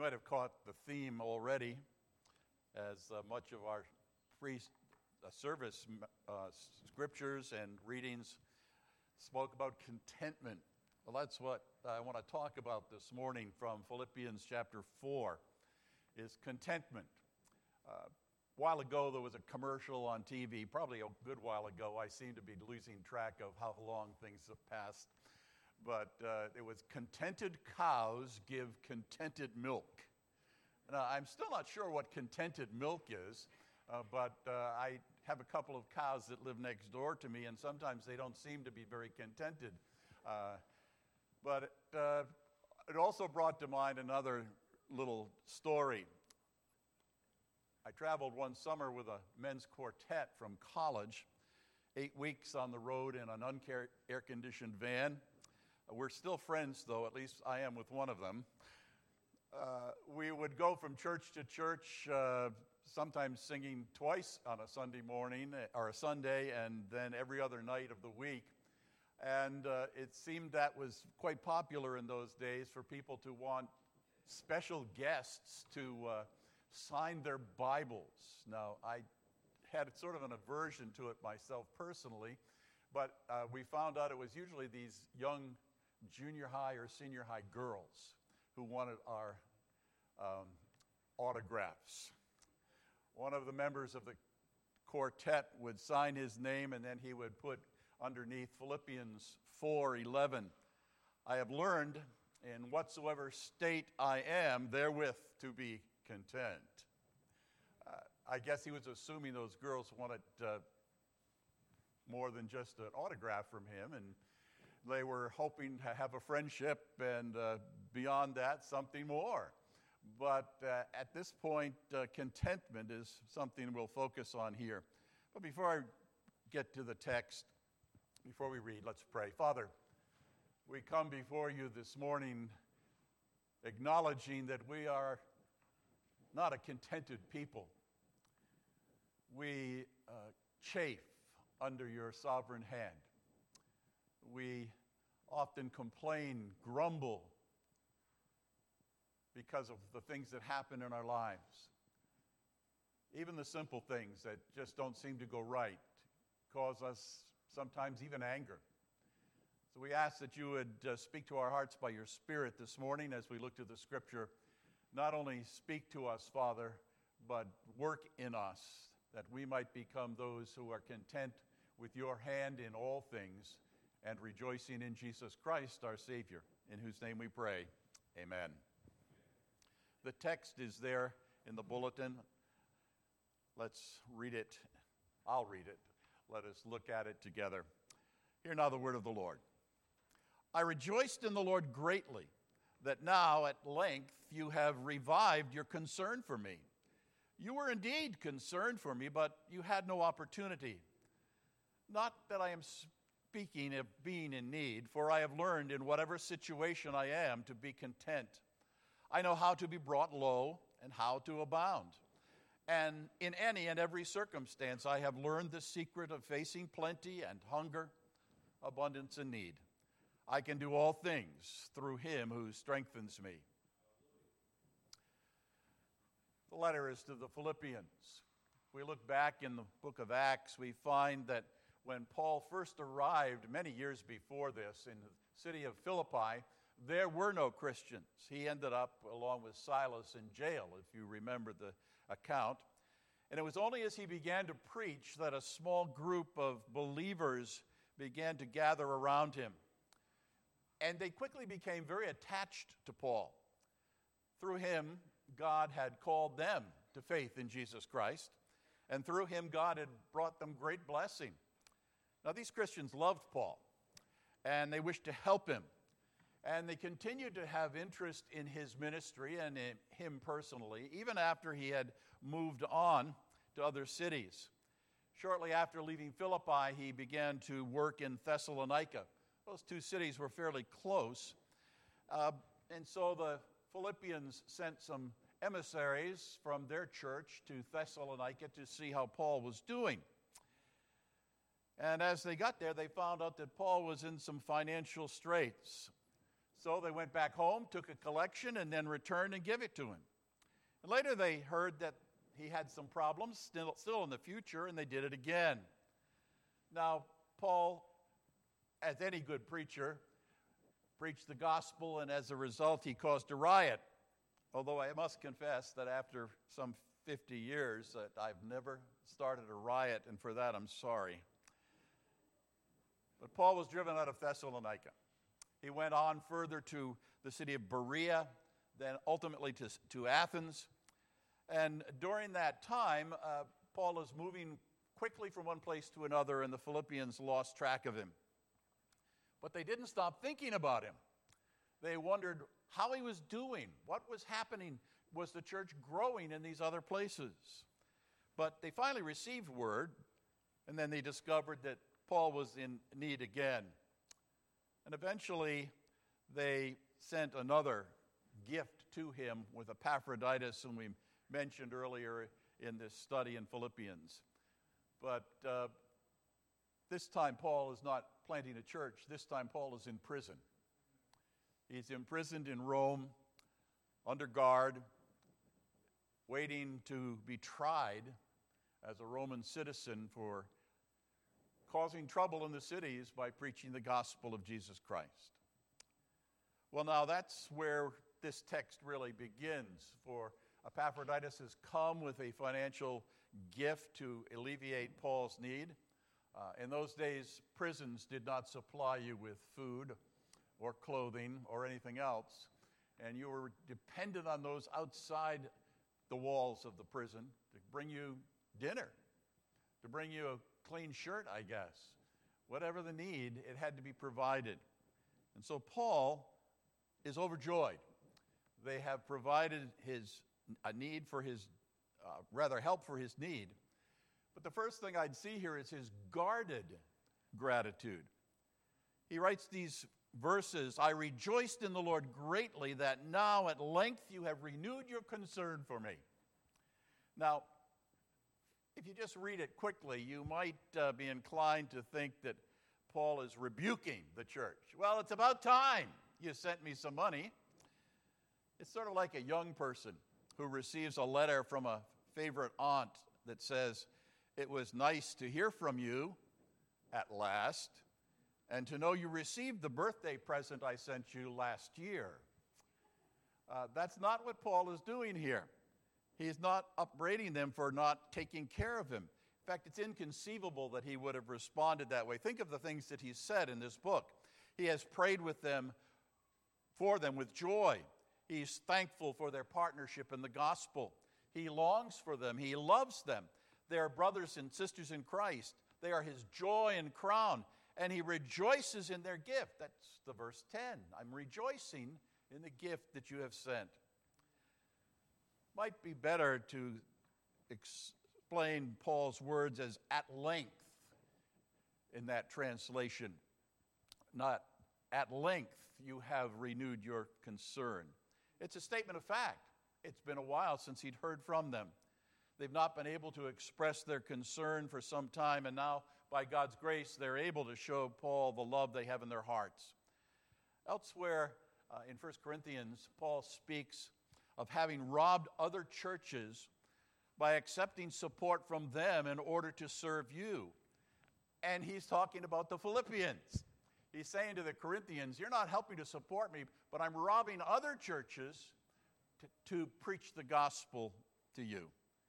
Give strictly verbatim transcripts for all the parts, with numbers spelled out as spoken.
might have caught the theme already, as uh, much of our free uh, service uh, scriptures and readings spoke about contentment. Well, that's what I want to talk about this morning from Philippians chapter four, is contentment. Uh, a while ago, there was a commercial on T V, probably a good while ago. I seem to be losing track of how long things have passed. But uh, it was contented cows give contented milk. Now, I'm still not sure what contented milk is, uh, but uh, I have a couple of cows that live next door to me, and sometimes they don't seem to be very contented. Uh, but it, uh, it also brought to mind another little story. I traveled one summer with a men's quartet from college, eight weeks on the road in an unair-conditioned van. We're still friends, though, at least I am with one of them. Uh, we would go from church to church, uh, sometimes singing twice on a Sunday morning, or a Sunday, and then every other night of the week. And uh, it seemed that was quite popular in those days for people to want special guests to uh, sign their Bibles. Now, I had sort of an aversion to it myself personally, but uh, we found out it was usually these young junior high or senior high girls who wanted our um, autographs. One of the members of the quartet would sign his name, and then he would put underneath Philippians four eleven, I have learned in whatsoever state I am therewith to be content. Uh, I guess he was assuming those girls wanted uh, more than just an autograph from him, and they were hoping to have a friendship and uh, beyond that, something more. But uh, at this point, uh, contentment is something we'll focus on here. But before I get to the text, before we read, let's pray. Father, we come before you this morning acknowledging that we are not a contented people. We uh, chafe under your sovereign hand. We often complain, grumble because of the things that happen in our lives. Even the simple things that just don't seem to go right cause us sometimes even anger. So we ask that you would uh, speak to our hearts by your Spirit this morning as we look to the Scripture. Not only speak to us, Father, but work in us that we might become those who are content with your hand in all things and rejoicing in Jesus Christ, our Savior, in whose name we pray. Amen. The text is there in the bulletin. Let's read it. I'll read it. Let us look at it together. Hear now the word of the Lord. I rejoiced in the Lord greatly that now at length you have revived your concern for me. You were indeed concerned for me, but you had no opportunity. Not that I am speaking of being in need, for I have learned in whatever situation I am to be content. I know how to be brought low and how to abound. And in any and every circumstance I have learned the secret of facing plenty and hunger, abundance and need. I can do all things through him who strengthens me. The letter is to the Philippians. If we look back in the book of Acts, we find that when Paul first arrived many years before this in the city of Philippi, there were no Christians. He ended up, along with Silas, in jail, if you remember the account. And it was only as he began to preach that a small group of believers began to gather around him. And they quickly became very attached to Paul. Through him, God had called them to faith in Jesus Christ. And through him, God had brought them great blessing. Now, these Christians loved Paul, and they wished to help him. And they continued to have interest in his ministry and in him personally, even after he had moved on to other cities. Shortly after leaving Philippi, he began to work in Thessalonica. Those two cities were fairly close. Uh, and so the Philippians sent some emissaries from their church to Thessalonica to see how Paul was doing. And as they got there, they found out that Paul was in some financial straits. So they went back home, took a collection, and then returned and gave it to him. And later they heard that he had some problems still, still in the future, and they did it again. Now, Paul, as any good preacher, preached the gospel, and as a result, he caused a riot. Although I must confess that after some fifty years, that I've never started a riot, and for that I'm sorry. But Paul was driven out of Thessalonica. He went on further to the city of Berea, then ultimately to, to Athens. And during that time, uh, Paul is moving quickly from one place to another, and the Philippians lost track of him. But they didn't stop thinking about him. They wondered how he was doing, what was happening. Was the church growing in these other places? But they finally received word, and then they discovered that Paul was in need again. And eventually, they sent another gift to him with Epaphroditus, whom we mentioned earlier in this study in Philippians. But uh, this time, Paul is not planting a church. This time, Paul is in prison. He's imprisoned in Rome, under guard, waiting to be tried as a Roman citizen for causing trouble in the cities by preaching the gospel of Jesus Christ. Well, now that's where this text really begins. For Epaphroditus has come with a financial gift to alleviate Paul's need. Uh, in those days, prisons did not supply you with food or clothing or anything else, and you were dependent on those outside the walls of the prison to bring you dinner, to bring you a clean shirt, I guess. Whatever the need, it had to be provided. And so Paul is overjoyed. They have provided his a need for his, uh, rather help for his need. But the first thing I'd see here is his guarded gratitude. He writes these verses, "I rejoiced in the Lord greatly that now at length you have renewed your concern for me." Now, if you just read it quickly, you might uh, be inclined to think that Paul is rebuking the church. Well, it's about time you sent me some money. It's sort of like a young person who receives a letter from a favorite aunt that says, "It was nice to hear from you at last, and to know you received the birthday present I sent you last year." Uh, that's not what Paul is doing here. He's not upbraiding them for not taking care of him. In fact, it's inconceivable that he would have responded that way. Think of the things that he said in this book. He has prayed with them, for them with joy. He's thankful for their partnership in the gospel. He longs for them. He loves them. They are brothers and sisters in Christ. They are his joy and crown. And he rejoices in their gift. That's the verse ten. I'm rejoicing in the gift that you have sent. Might be better to explain Paul's words as "at length" in that translation. Not "at length you have renewed your concern." It's a statement of fact. It's been a while since he'd heard from them. They've not been able to express their concern for some time, and now, by God's grace, they're able to show Paul the love they have in their hearts. Elsewhere uh, in First Corinthians, Paul speaks of having robbed other churches by accepting support from them in order to serve you. And he's talking about the Philippians. He's saying to the Corinthians, you're not helping to support me, but I'm robbing other churches to, to preach the gospel to you.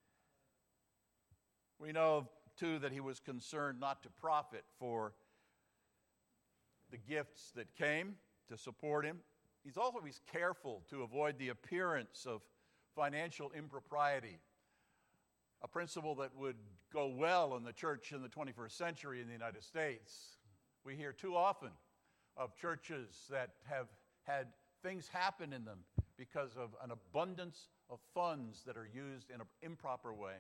We know, too, that he was concerned not to profit for the gifts that came to support him. He's always careful to avoid the appearance of financial impropriety, a principle that would go well in the church in the twenty-first century in the United States. We hear too often of churches that have had things happen in them because of an abundance of funds that are used in an improper way.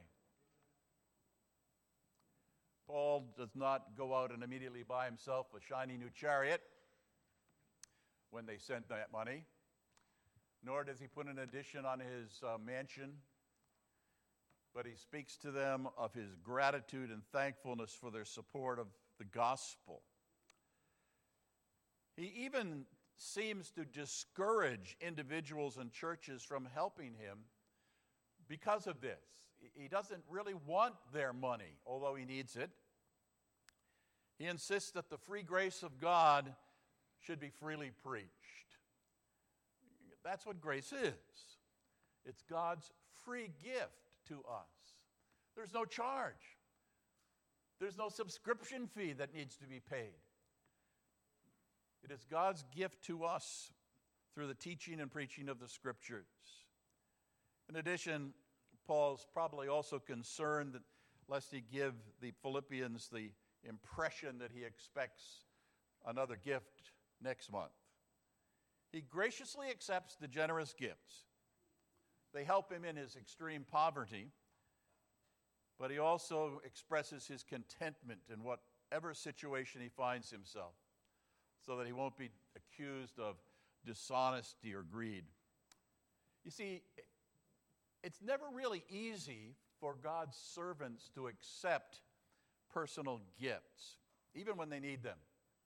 Paul does not go out and immediately buy himself a shiny new chariot when they sent that money, nor does he put an addition on his uh, mansion, but he speaks to them of his gratitude and thankfulness for their support of the gospel. He even seems to discourage individuals and churches from helping him because of this. He doesn't really want their money, although he needs it. He insists that the free grace of God should be freely preached. That's what grace is. It's God's free gift to us. There's no charge. There's no subscription fee that needs to be paid. It is God's gift to us through the teaching and preaching of the Scriptures. In addition, Paul's probably also concerned that lest he give the Philippians the impression that he expects another gift next month. He graciously accepts the generous gifts. They help him in his extreme poverty, but he also expresses his contentment in whatever situation he finds himself, so that he won't be accused of dishonesty or greed. You see, it's never really easy for God's servants to accept personal gifts, even when they need them.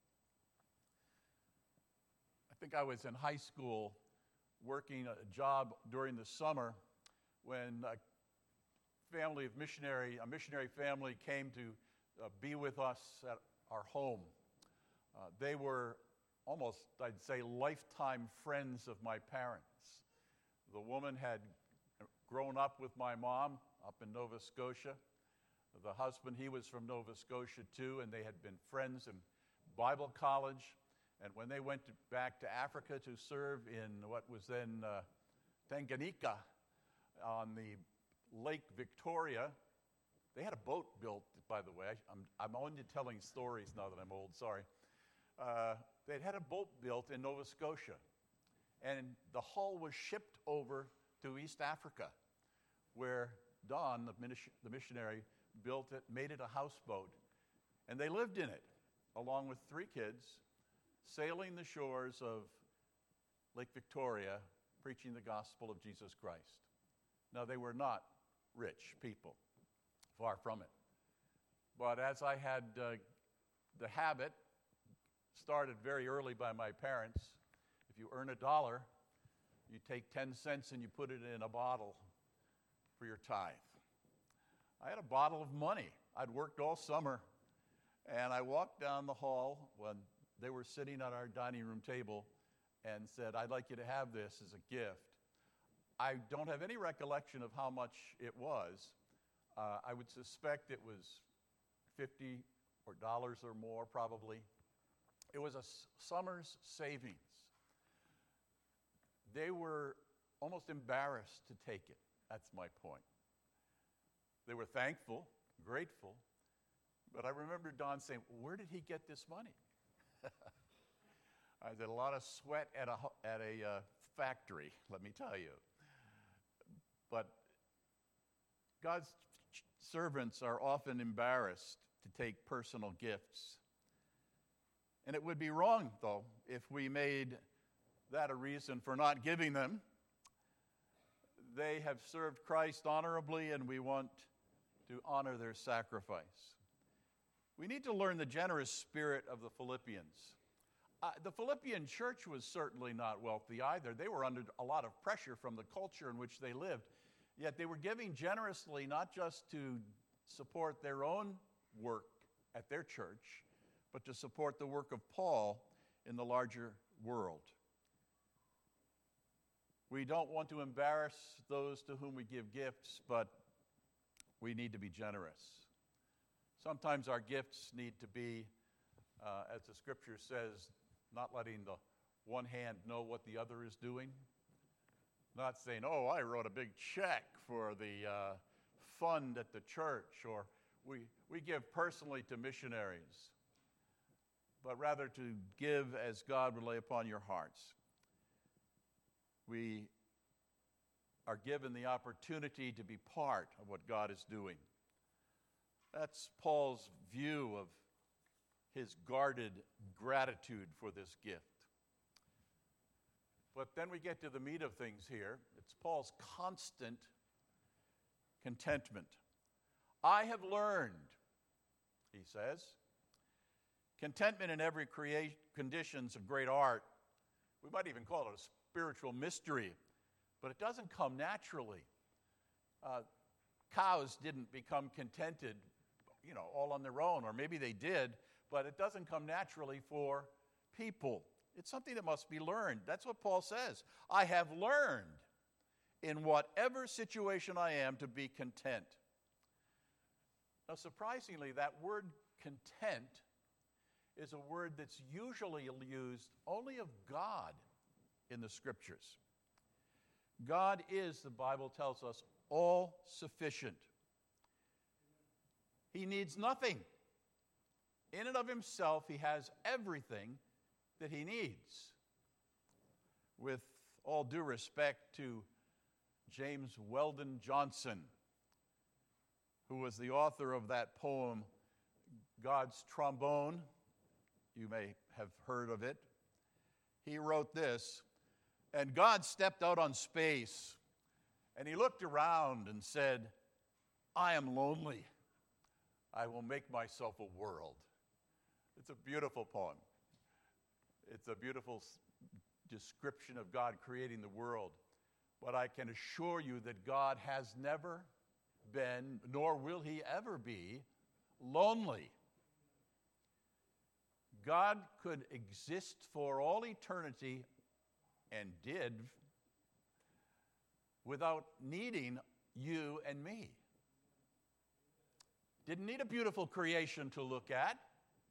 I think I was in high school working a job during the summer when a family of missionary, a missionary family came to uh, be with us at our home. Uh, they were almost, I'd say, lifetime friends of my parents. The woman had grown up with my mom up in Nova Scotia. The husband, he was from Nova Scotia too, and they had been friends in Bible college. And when they went to, back to Africa to serve in what was then uh, Tanganyika on the Lake Victoria, they had a boat built, by the way. I'm, I'm only telling stories now that I'm old, sorry. Uh, they'd had a boat built in Nova Scotia, and the hull was shipped over to East Africa, where Don, the, minis- the missionary, built it, made it a houseboat, and they lived in it, along with three kids, sailing the shores of Lake Victoria, preaching the gospel of Jesus Christ. Now, they were not rich people, far from it. But as I had uh, the habit, started very early by my parents, if you earn a dollar, you take ten cents and you put it in a bottle for your tithe. I had a bottle of money. I'd worked all summer, and I walked down the hall when they were sitting at our dining room table and said, "I'd like you to have this as a gift." I don't have any recollection of how much it was. Uh, I would suspect it was fifty or dollars or more, probably. It was a s- summer's savings. They were almost embarrassed to take it. That's my point. They were thankful, grateful, but I remember Don saying, "Where did he get this money?" I did a lot of sweat at a, at a uh, factory, let me tell you. But God's ch- servants are often embarrassed to take personal gifts. And it would be wrong, though, if we made that a reason for not giving them. They have served Christ honorably, and we want to honor their sacrifice. We need to learn the generous spirit of the Philippians. Uh, the Philippian church was certainly not wealthy either. They were under a lot of pressure from the culture in which they lived, yet they were giving generously not just to support their own work at their church, but to support the work of Paul in the larger world. We don't want to embarrass those to whom we give gifts, but we need to be generous. Sometimes our gifts need to be, uh, as the scripture says, not letting the one hand know what the other is doing. Not saying, "Oh, I wrote a big check for the uh, fund at the church," or we, we give personally to missionaries, but rather to give as God would lay upon your hearts. We are given the opportunity to be part of what God is doing. That's Paul's view of his guarded gratitude for this gift. But then we get to the meat of things here. It's Paul's constant contentment. "I have learned," he says, "contentment in every create conditions of great art, We might even call it a spiritual mystery, but it doesn't come naturally. Uh, cows didn't become contented, you know, all on their own, or maybe they did, but it doesn't come naturally for people. It's something that must be learned. That's what Paul says. I have learned in whatever situation I am to be content. Now, surprisingly, that word content is a word that's usually used only of God in the Scriptures. God is, the Bible tells us, all sufficient. He needs nothing. In and of himself, he has everything that he needs. With all due respect to James Weldon Johnson, who was the author of that poem, God's Trombone. You may have heard of it. He wrote this, and God stepped out on space, and he looked around and said, I am lonely. I will make myself a world. It's a beautiful poem. It's a beautiful description of God creating the world. But I can assure you that God has never been, nor will he ever be, lonely. God could exist for all eternity, and did, without needing you and me. Didn't need a beautiful creation to look at.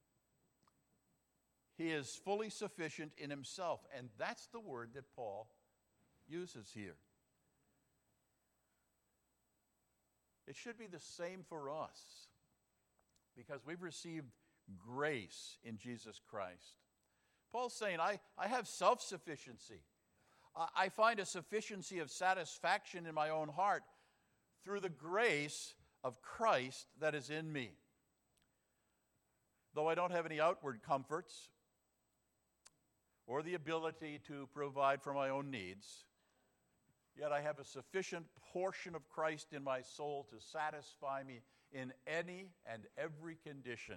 He is fully sufficient in himself, and that's the word that Paul uses here. It should be the same for us, because we've received grace in Jesus Christ. Paul's saying, I, I have self-sufficiency. I, I find a sufficiency of satisfaction in my own heart through the grace of Christ that is in me. Though I don't have any outward comforts or the ability to provide for my own needs, yet I have a sufficient portion of Christ in my soul to satisfy me in any and every condition.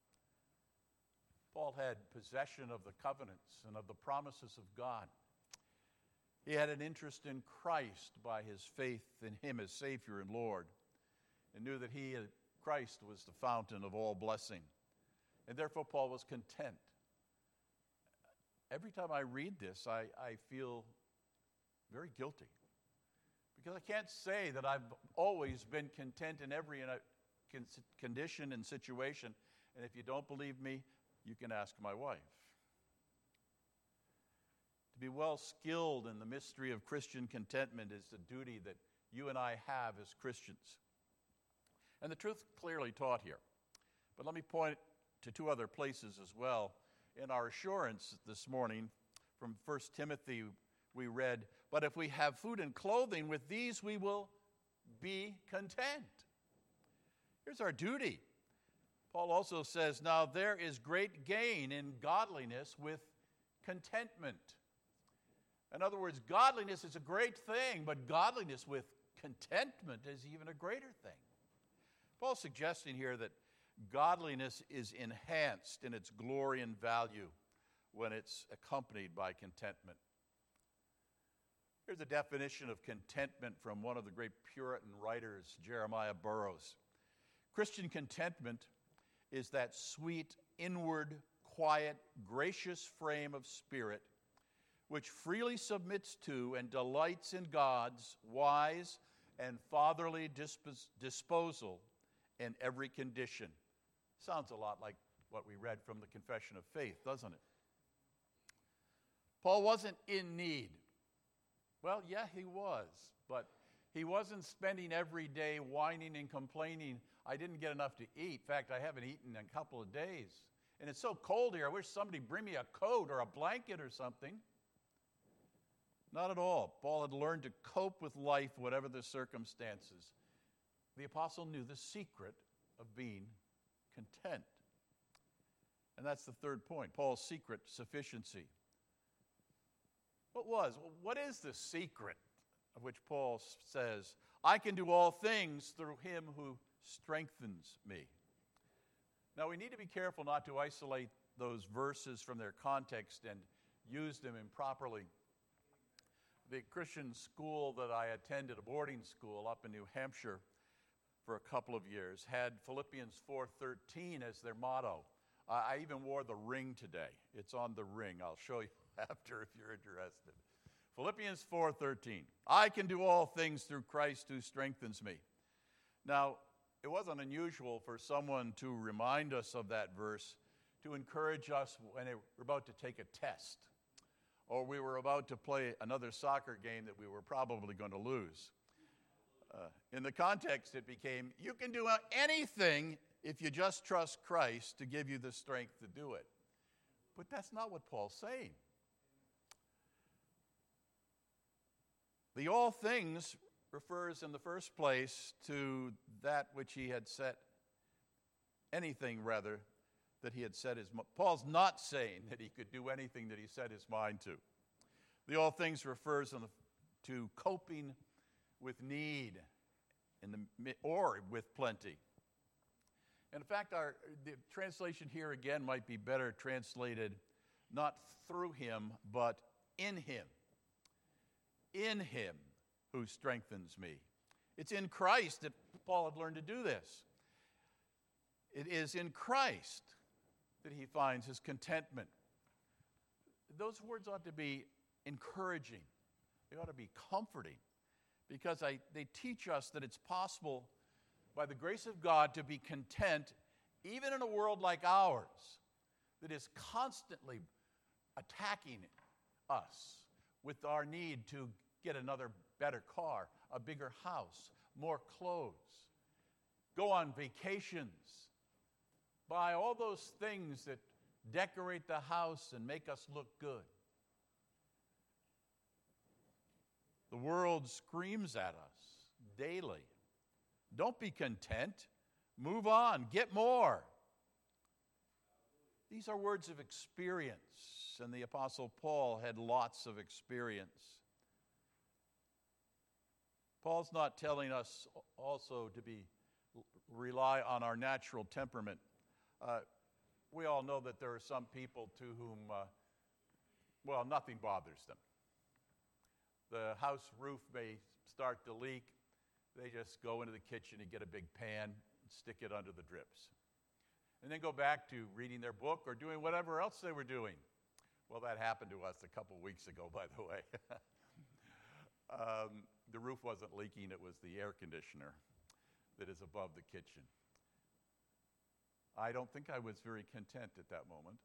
Paul had possession of the covenants and of the promises of God. He had an interest in Christ by his faith in him as Savior and Lord, and knew that he, Christ, was the fountain of all blessing. And therefore, Paul was content. Every time I read this, I, I feel very guilty, because I can't say that I've always been content in every condition and situation. And if you don't believe me, you can ask my wife. To be well skilled in the mystery of Christian contentment is the duty that you and I have as Christians. And the truth clearly taught here. But let me point to two other places as well. In our assurance this morning from First Timothy, we read, but if we have food and clothing, with these we will be content. Here's our duty. Paul also says, now there is great gain in godliness with contentment. In other words, godliness is a great thing, but godliness with contentment is even a greater thing. Paul's suggesting here that godliness is enhanced in its glory and value when it's accompanied by contentment. Here's a definition of contentment from one of the great Puritan writers, Jeremiah Burroughs. Christian contentment is that sweet, inward, quiet, gracious frame of spirit which freely submits to and delights in God's wise and fatherly dispos- disposal in every condition. Sounds a lot like what we read from the Confession of Faith, doesn't it? Paul wasn't in need. Well, yeah, he was, but he wasn't spending every day whining and complaining, I didn't get enough to eat. In fact, I haven't eaten in a couple of days. And it's so cold here, I wish somebody bring me a coat or a blanket or something. Not at all. Paul had learned to cope with life, whatever the circumstances. The apostle knew the secret of being content. And that's the third point, Paul's secret, sufficiency. What was? What is the secret of which Paul says, I can do all things through him who strengthens me? Now, we need to be careful not to isolate those verses from their context and used them improperly. The Christian school that I attended, a boarding school up in New Hampshire for a couple of years, had Philippians four thirteen as their motto. Uh, I even wore the ring today. It's on the ring. I'll show you after if you're interested. Philippians four thirteen. I can do all things through Christ who strengthens me. Now, it wasn't unusual for someone to remind us of that verse, to encourage us when we're about to take a test, or we were about to play another soccer game that we were probably going to lose. Uh, in the context, it became, you can do anything if you just trust Christ to give you the strength to do it. But that's not what Paul's saying. The all things refers in the first place to that which he had set, anything rather, that he had set his mind. Paul's not saying that he could do anything that he set his mind to. The all things refers in the, to coping with need in the, or with plenty. And in fact, our the translation here again might be better translated not through him, but in him. In him who strengthens me. It's in Christ that Paul had learned to do this. It is in Christ that he finds his contentment. Those words ought to be encouraging. They ought to be comforting, because I, they teach us that it's possible, by the grace of God, to be content even in a world like ours that is constantly attacking us with our need to get another better car, a bigger house, more clothes, go on vacations, buy all those things that decorate the house and make us look good. The world screams at us daily. Don't be content. Move on. Get more. These are words of experience, and the Apostle Paul had lots of experience. Paul's not telling us also to be rely on our natural temperament. Uh, we all know that there are some people to whom, uh, well, nothing bothers them. The house roof may start to leak. They just go into the kitchen and get a big pan and stick it under the drips. And then go back to reading their book or doing whatever else they were doing. Well, that happened to us a couple weeks ago, by the way. um, the roof wasn't leaking. It was the air conditioner that is above the kitchen. I don't think I was very content at that moment.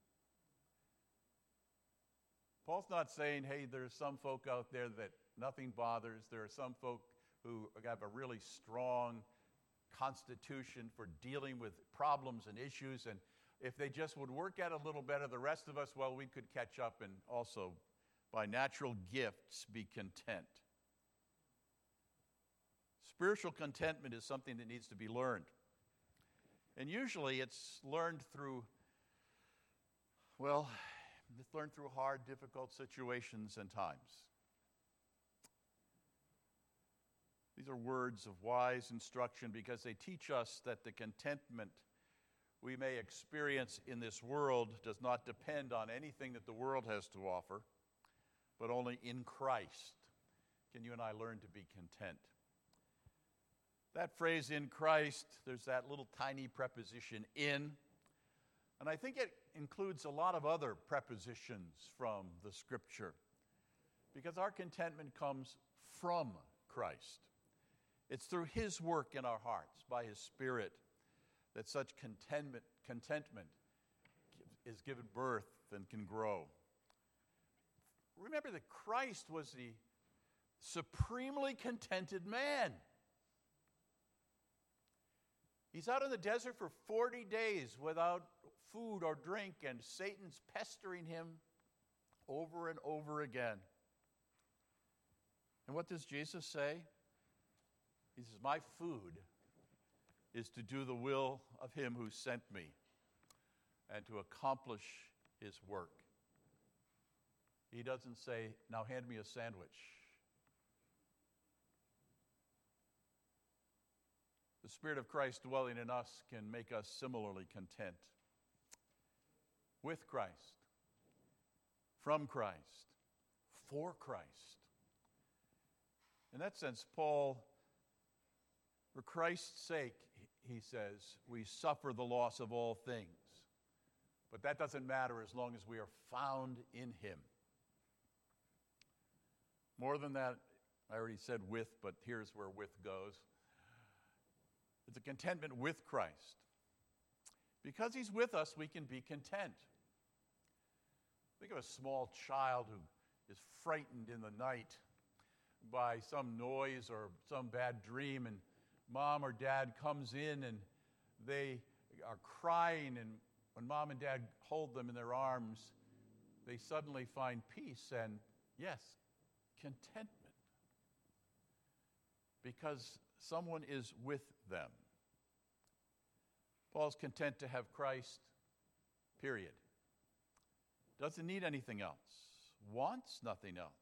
Paul's not saying, hey, there's some folk out there that nothing bothers. There are some folk who have a really strong constitution for dealing with problems and issues, and if they just would work at it a little better, the rest of us, well, we could catch up and also, by natural gifts, be content. Spiritual contentment is something that needs to be learned. And usually it's learned through, well, it's learned through hard, difficult situations and times. These are words of wise instruction because they teach us that the contentment we may experience in this world does not depend on anything that the world has to offer, but only in Christ can you and I learn to be content. That phrase, in Christ, there's that little tiny preposition, in, and I think it includes a lot of other prepositions from the Scripture, because our contentment comes from Christ. It's through His work in our hearts, by His Spirit, that such contentment, contentment is given birth and can grow. Remember that Christ was the supremely contented man. He's out in the desert for forty days without food or drink, and Satan's pestering him over and over again. And what does Jesus say? He says, my food is to do the will of Him who sent me and to accomplish His work. He doesn't say, now hand me a sandwich. The Spirit of Christ dwelling in us can make us similarly content with Christ, from Christ, for Christ. In that sense, Paul, for Christ's sake, he says, we suffer the loss of all things. But that doesn't matter as long as we are found in him. More than that, I already said with, but here's where with goes. It's a contentment with Christ. Because he's with us, we can be content. Think of a small child who is frightened in the night by some noise or some bad dream, and mom or dad comes in and they are crying, and when mom and dad hold them in their arms, they suddenly find peace and, yes, contentment. Because someone is with them. Paul's content to have Christ, period. Doesn't need anything else. Wants nothing else.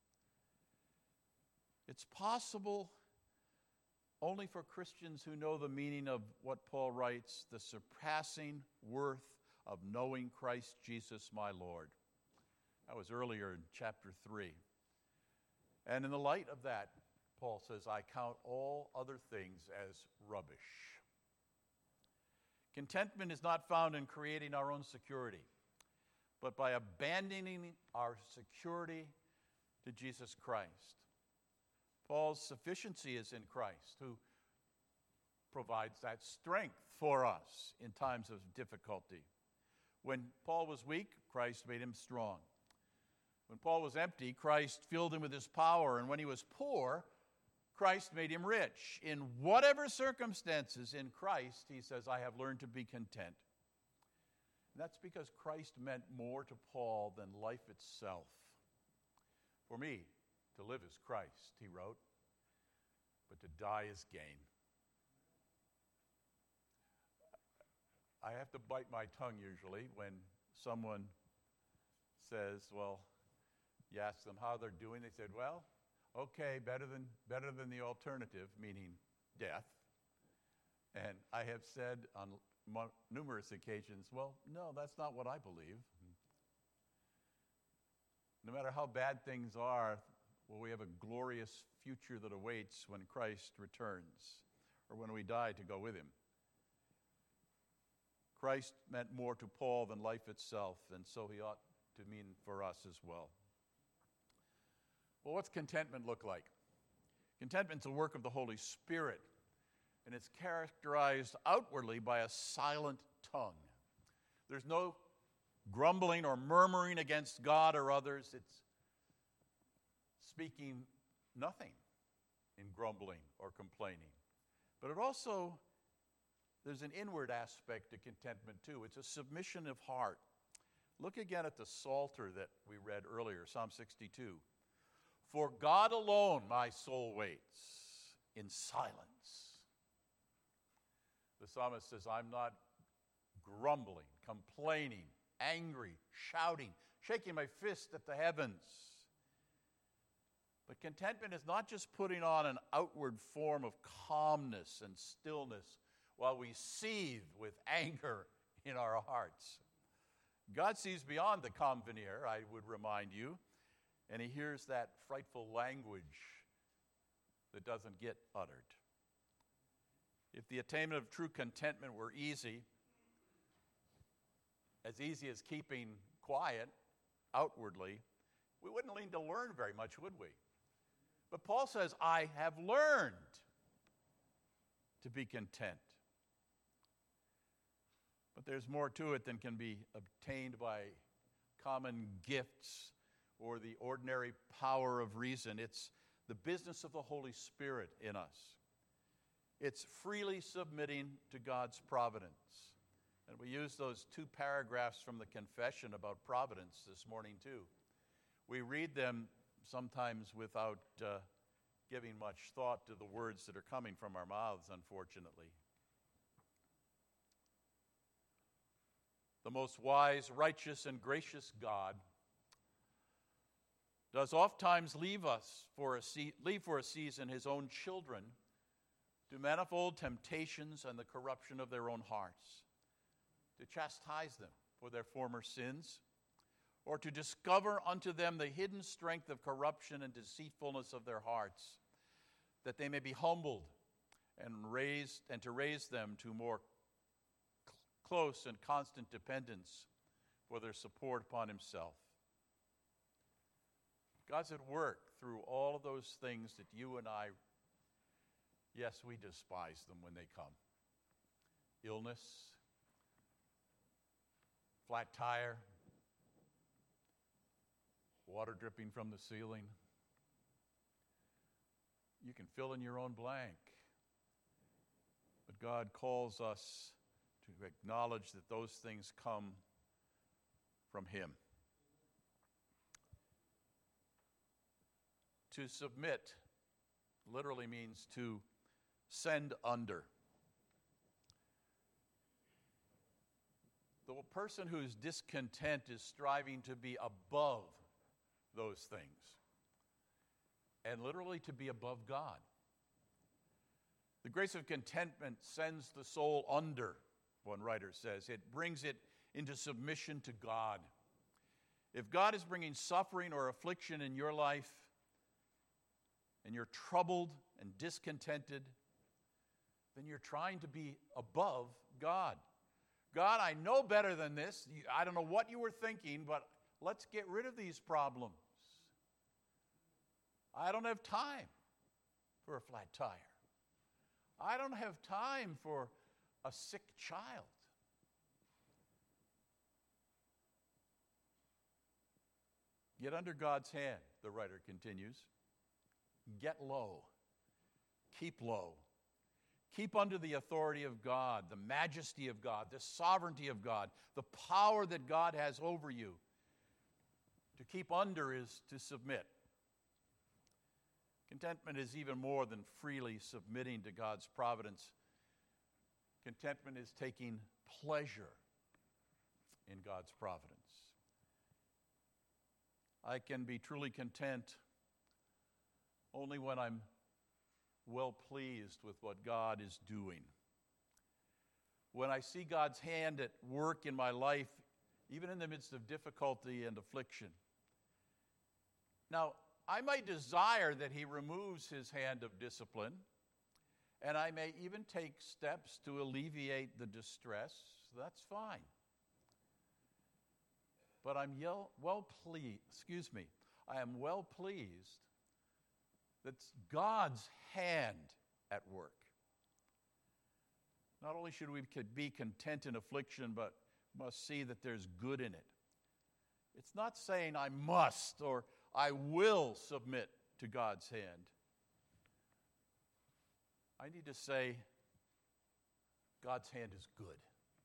It's possible only for Christians who know the meaning of what Paul writes, the surpassing worth of knowing Christ Jesus my Lord. That was earlier in chapter three. And in the light of that, Paul says, I count all other things as rubbish. Contentment is not found in creating our own security, but by abandoning our security to Jesus Christ. Paul's sufficiency is in Christ, who provides that strength for us in times of difficulty. When Paul was weak, Christ made him strong. When Paul was empty, Christ filled him with his power. And when he was poor, Christ made him rich. In whatever circumstances in Christ, he says, I have learned to be content. And that's because Christ meant more to Paul than life itself. For me, to live is Christ, he wrote, but to die is gain. I have to bite my tongue usually when someone says, well, you ask them how they're doing, they said, well, okay, better than better than the alternative, meaning death. And I have said on mo- numerous occasions, well, no, that's not what I believe. No matter how bad things are, well, we have a glorious future that awaits when Christ returns, or when we die to go with him. Christ meant more to Paul than life itself, and so he ought to mean for us as well. Well, what's contentment look like? Contentment's a work of the Holy Spirit, and it's characterized outwardly by a silent tongue. There's no grumbling or murmuring against God or others. It's speaking nothing in grumbling or complaining. But it also, there's an inward aspect to contentment too. It's a submission of heart. Look again at the Psalter that we read earlier, Psalm sixty-two. For God alone my soul waits in silence. The psalmist says, I'm not grumbling, complaining, angry, shouting, shaking my fist at the heavens. But contentment is not just putting on an outward form of calmness and stillness while we seethe with anger in our hearts. God sees beyond the calm veneer, I would remind you, and he hears that frightful language that doesn't get uttered. If the attainment of true contentment were easy, as easy as keeping quiet outwardly, we wouldn't need to learn very much, would we? But Paul says, I have learned to be content. But there's more to it than can be obtained by common gifts or the ordinary power of reason. It's the business of the Holy Spirit in us. It's freely submitting to God's providence. And we use those two paragraphs from the confession about providence this morning too. We read them sometimes without uh, giving much thought to the words that are coming from our mouths, unfortunately. The most wise, righteous, and gracious God does oftentimes leave us for a se- leave for a season his own children to manifold temptations and the corruption of their own hearts, to chastise them for their former sins, or to discover unto them the hidden strength of corruption and deceitfulness of their hearts, that they may be humbled and raised, and to raise them to more cl- close and constant dependence for their support upon himself. God's at work through all of those things that you and I, yes, we despise them when they come. Illness, flat tire, water dripping from the ceiling. You can fill in your own blank. But God calls us to acknowledge that those things come from him. To submit literally means to send under. The person who's discontent is striving to be above those things, and literally to be above God. The grace of contentment sends the soul under, one writer says. It brings it into submission to God. If God is bringing suffering or affliction in your life, and you're troubled and discontented, then you're trying to be above God. God, I know better than this. I don't know what you were thinking, but let's get rid of these problems. I don't have time for a flat tire. I don't have time for a sick child. Get under God's hand, the writer continues. Get low. Keep low. Keep under the authority of God, the majesty of God, the sovereignty of God, the power that God has over you. To keep under is to submit. Contentment is even more than freely submitting to God's providence. Contentment is taking pleasure in God's providence. I can be truly content only when I'm well pleased with what God is doing. When I see God's hand at work in my life, even in the midst of difficulty and affliction. Now, I might desire that he removes his hand of discipline, and I may even take steps to alleviate the distress. That's fine. But I'm yell, well pleased, excuse me, I am well pleased that's God's hand at work. Not only should we be content in affliction, but must see that there's good in it. It's not saying I must or I will submit to God's hand. I need to say God's hand is good.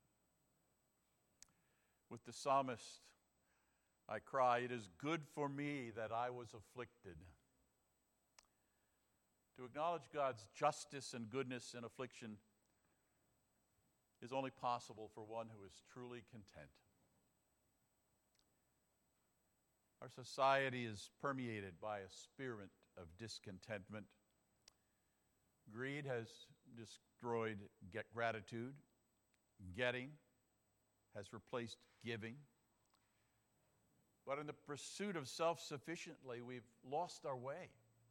With the psalmist, I cry, it is good for me that I was afflicted. To acknowledge God's justice and goodness in affliction is only possible for one who is truly content. Our society is permeated by a spirit of discontentment. Greed has destroyed get gratitude. Getting has replaced giving. But in the pursuit of self-sufficiency, we've lost our way.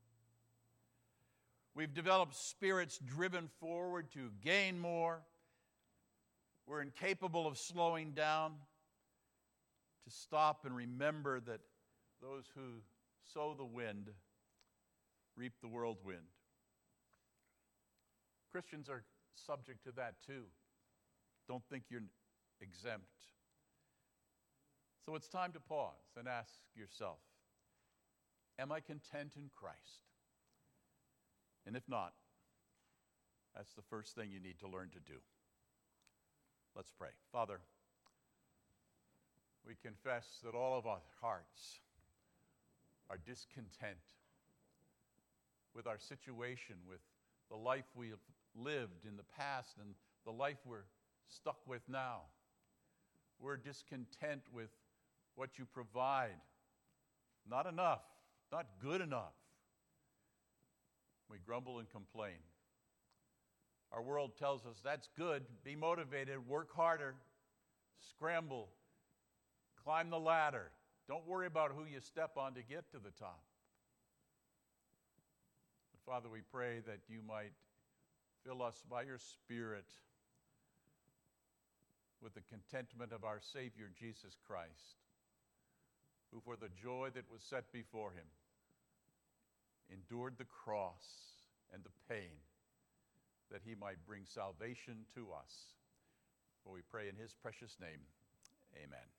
We've developed spirits driven forward to gain more. We're incapable of slowing down, to stop and remember that those who sow the wind reap the whirlwind. Christians are subject to that too. Don't think you're exempt. So it's time to pause and ask yourself, am I content in Christ? And if not, that's the first thing you need to learn to do. Let's pray. Father, we confess that all of our hearts are discontent with our situation, with the life we have lived in the past and the life we're stuck with now. We're discontent with what you provide. Not enough, not good enough. We grumble and complain. Our world tells us that's good, be motivated, work harder, scramble, climb the ladder, Don't worry about who you step on to get to the top. But Father, we pray that you might fill us by your Spirit with the contentment of our Savior, Jesus Christ, who for the joy that was set before him endured the cross and the pain that he might bring salvation to us. For we pray in his precious name, amen.